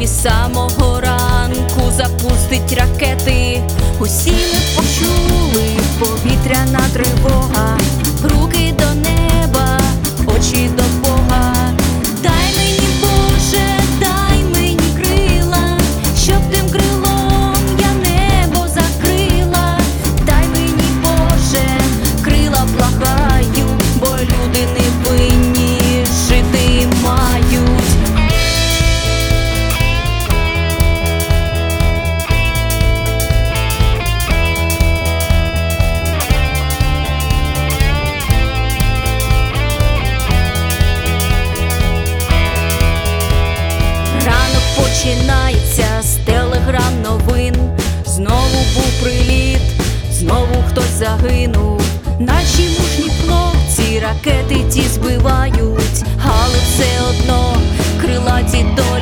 і з самого ранку запустить ракети. Усі ми почули повітряна тривога, руки до неба, очі до Бога. Дай мені, Боже, дай мені крила, щоб тим крилом я небо закрила. Дай мені, Боже, крила, благаю, бо люди не винні, жити мають. Ранок починається з телеграм новин. Знову був приліт, знову хтось загинув. Наші мужні хлопці ракети ті збивають, але все одно крилаті до